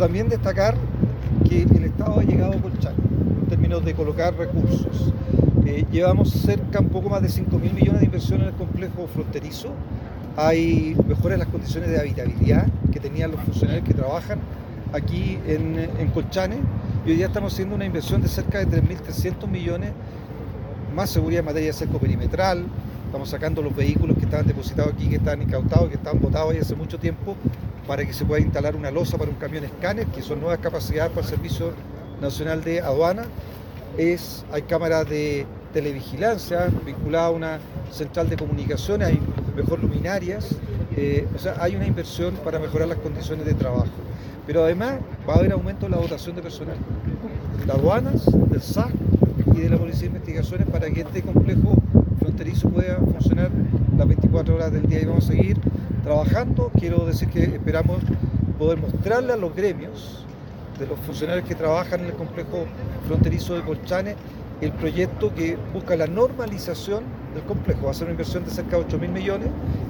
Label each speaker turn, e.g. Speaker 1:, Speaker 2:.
Speaker 1: también destacar que el Estado ha llegado a Colchane en términos de colocar recursos. Llevamos cerca un poco más de 5.000 millones de inversión en el complejo fronterizo. Hay mejoras en las condiciones de habitabilidad que tenían los funcionarios que trabajan aquí en Colchane, y hoy día estamos haciendo una inversión de cerca de 3.300 millones, más seguridad en materia de cerco perimetral. Estamos sacando los vehículos que estaban depositados aquí, que estaban incautados, que estaban botados ahí hace mucho tiempo, para que se pueda instalar una losa para un camión escáner, que son nuevas capacidades para el Servicio Nacional de Aduana. Hay cámaras de televigilancia vinculadas a una central de comunicaciones, hay mejor luminarias, o sea, hay una inversión para mejorar las condiciones de trabajo. Pero además va a haber aumento de la dotación de personal, de aduanas, del SAC y de la Policía de Investigaciones, para que este complejo fronterizo pueda funcionar las 24 horas del día, y vamos a seguir trabajando. Quiero decir que esperamos poder mostrarle a los gremios de los funcionarios que trabajan en el complejo fronterizo de Colchane el proyecto que busca la normalización del complejo. Va a ser una inversión de cerca de 8.000 millones